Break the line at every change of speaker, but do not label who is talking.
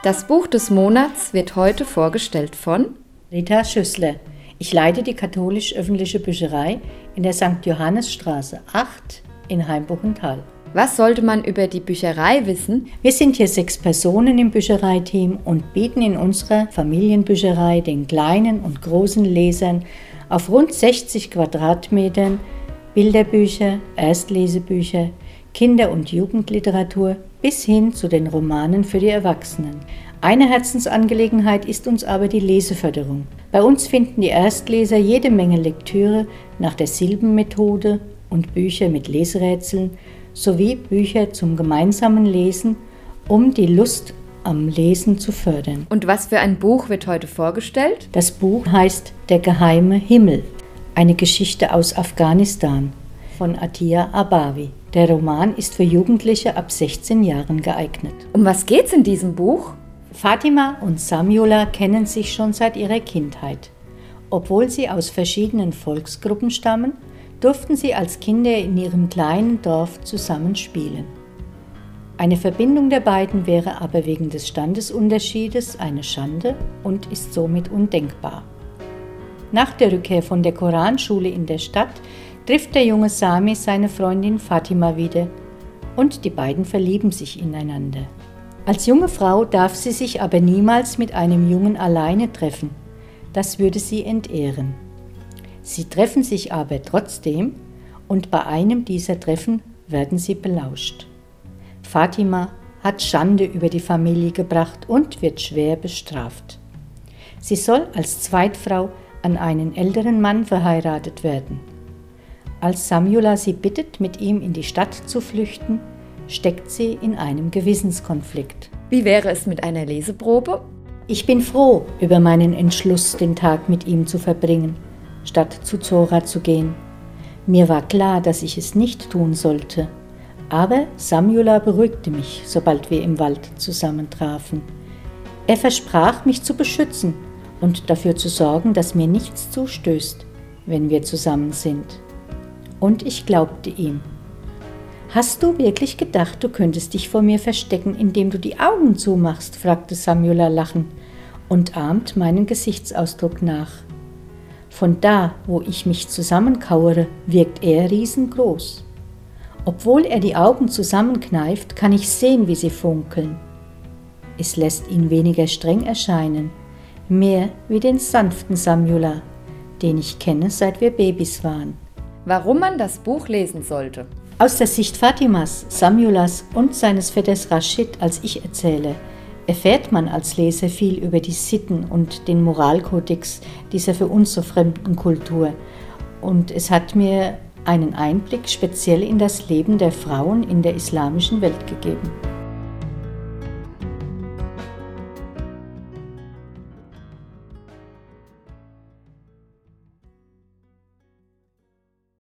Das Buch des Monats wird heute vorgestellt von
Rita Schüssler. Ich leite die katholisch-öffentliche Bücherei in der St. Johannesstraße 8 in Haimbuchental.
Was sollte man über die Bücherei wissen?
Wir sind hier 6 Personen im Büchereiteam und bieten in unserer Familienbücherei den kleinen und großen Lesern auf rund 60 Quadratmetern Bilderbücher, Erstlesebücher, Kinder- und Jugendliteratur bis hin zu den Romanen für die Erwachsenen. Eine Herzensangelegenheit ist uns aber die Leseförderung. Bei uns finden die Erstleser jede Menge Lektüre nach der Silbenmethode und Bücher mit Leserätseln sowie Bücher zum gemeinsamen Lesen, um die Lust am Lesen zu fördern.
Und was für ein Buch wird heute vorgestellt?
Das Buch heißt Der geheime Himmel, eine Geschichte aus Afghanistan von Atiya Abawi. Der Roman ist für Jugendliche ab 16 Jahren geeignet.
Um was geht's in diesem Buch?
Fatima und Samyula kennen sich schon seit ihrer Kindheit. Obwohl sie aus verschiedenen Volksgruppen stammen, durften sie als Kinder in ihrem kleinen Dorf zusammen spielen. Eine Verbindung der beiden wäre aber wegen des Standesunterschiedes eine Schande und ist somit undenkbar. Nach der Rückkehr von der Koranschule in der Stadt trifft der junge Sami seine Freundin Fatima wieder und die beiden verlieben sich ineinander. Als junge Frau darf sie sich aber niemals mit einem Jungen alleine treffen. Das würde sie entehren. Sie treffen sich aber trotzdem und bei einem dieser Treffen werden sie belauscht. Fatima hat Schande über die Familie gebracht und wird schwer bestraft. Sie soll als Zweitfrau an einen älteren Mann verheiratet werden. Als Samyula sie bittet, mit ihm in die Stadt zu flüchten, steckt sie in einem Gewissenskonflikt.
Wie wäre es mit einer Leseprobe?
Ich bin froh über meinen Entschluss, den Tag mit ihm zu verbringen, statt zu Zora zu gehen. Mir war klar, dass ich es nicht tun sollte. Aber Samyula beruhigte mich, sobald wir im Wald zusammentrafen. Er versprach, mich zu beschützen und dafür zu sorgen, dass mir nichts zustößt, wenn wir zusammen sind. Und ich glaubte ihm. »Hast du wirklich gedacht, du könntest dich vor mir verstecken, indem du die Augen zumachst?« fragte Samyula lachend und ahmt meinen Gesichtsausdruck nach. Von da, wo ich mich zusammenkauere, wirkt er riesengroß. Obwohl er die Augen zusammenkneift, kann ich sehen, wie sie funkeln. Es lässt ihn weniger streng erscheinen, mehr wie den sanften Samyula, den ich kenne, seit wir Babys waren.
Warum man das Buch lesen sollte?
Aus der Sicht Fatimas, Samyulas und seines Vetters Rashid als ich erzähle, erfährt man als Leser viel über die Sitten und den Moralkodex dieser für uns so fremden Kultur. Und es hat mir einen Einblick speziell in das Leben der Frauen in der islamischen Welt gegeben.